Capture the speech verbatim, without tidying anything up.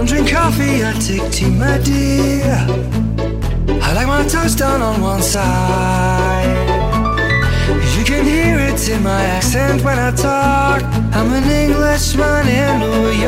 don't drink coffee, I take tea, my dear. I like my toast done on one side. You can hear it in my accent when I talk. I'm an Englishman in New